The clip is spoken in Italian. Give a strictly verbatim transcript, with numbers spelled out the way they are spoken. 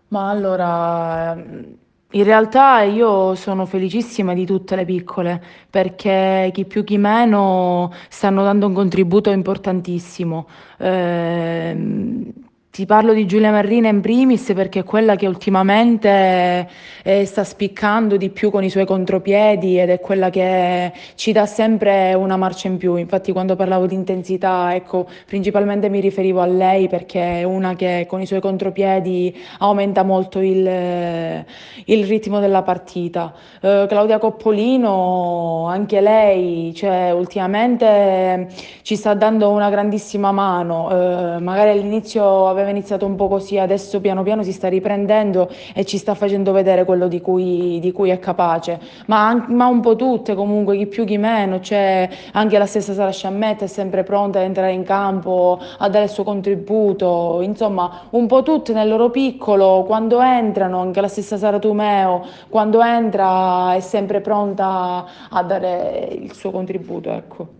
Ma allora, ehm, in realtà io sono felicissima di tutte le piccole perché chi più chi meno stanno dando un contributo importantissimo. Ehm, ti parlo di Giulia Marrina in primis perché è quella che ultimamente eh, sta spiccando di più con i suoi contropiedi ed è quella che ci dà sempre una marcia in più. Infatti, quando parlavo di intensità, ecco, principalmente mi riferivo a lei perché è una che con i suoi contropiedi aumenta molto il, il ritmo della partita. Eh, Claudia Coppolino, anche lei, cioè, ultimamente ci sta dando una grandissima mano. Eh, magari all'inizio aveva iniziato un po' così, adesso piano piano si sta riprendendo e ci sta facendo vedere quello di cui, di cui è capace. Ma, an- ma un po' tutte comunque, chi più chi meno, cioè anche la stessa Sara Sciammetta è sempre pronta ad entrare in campo, a dare il suo contributo, insomma un po' tutte nel loro piccolo, quando entrano, anche la stessa Sara Tumeo, quando entra è sempre pronta a dare il suo contributo, ecco.